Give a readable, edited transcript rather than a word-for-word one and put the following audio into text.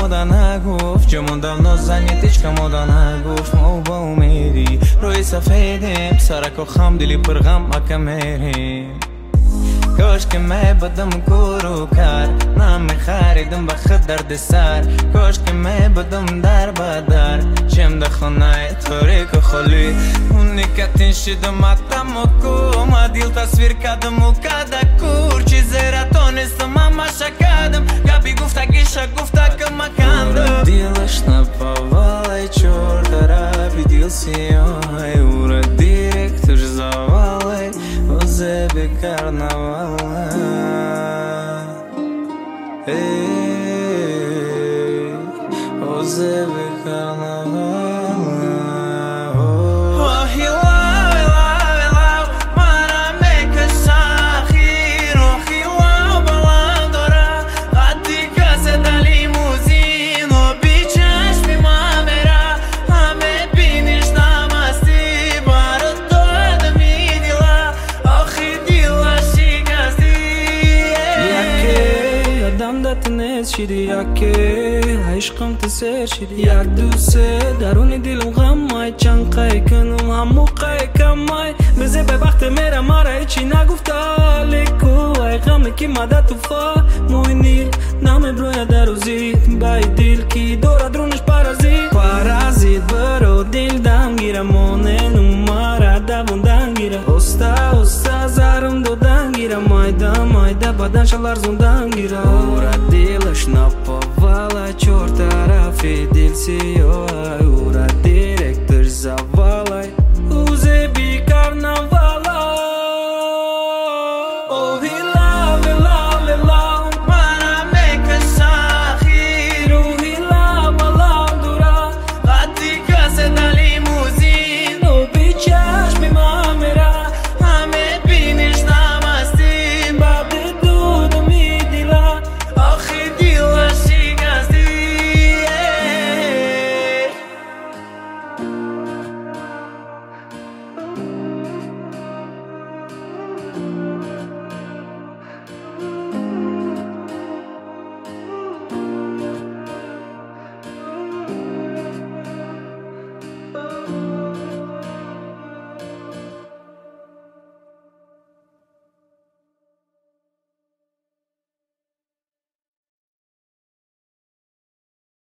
мода нагуфт, ҷамон давно занит ҳеҷ камода нагуфт. Мо ба умеди рӯи сафедем, сарако хам дили пурғам ака мерем. Кошки мебудам куру кар, намехаридам ба худ дардсар. Кошки мебудам дар ба дар, чемда хонаи торику холӣ. Уникатин шидам атаму кум, адил тасвир кардаму кадакур. Чизера тонистам амаша кардам, гапи гуфтагиша гуфтакама кандам. Дилаш наповалай чор тарафи дил сиёҳай, ура директор завалай озеби карнавал. Озеби карнавал. شدی یکی عشقم تسر شدی یک دوسه درون دلم غم مای چند قای کنم همو قای کم مای بزه به وقت میرم مارا هیچی نگفتا لیکو ای غمی که مدد تو فا موی نیل نام بروی دروزید بای دیل کی دورا درونش پارازید برو دیل دم گیره مونه نمارا دوون دن گیره استا زارم دو دن گیره مایده بدن شلار زندن گیره اورا دیلش наповала чор тарафи дил сиёҳай.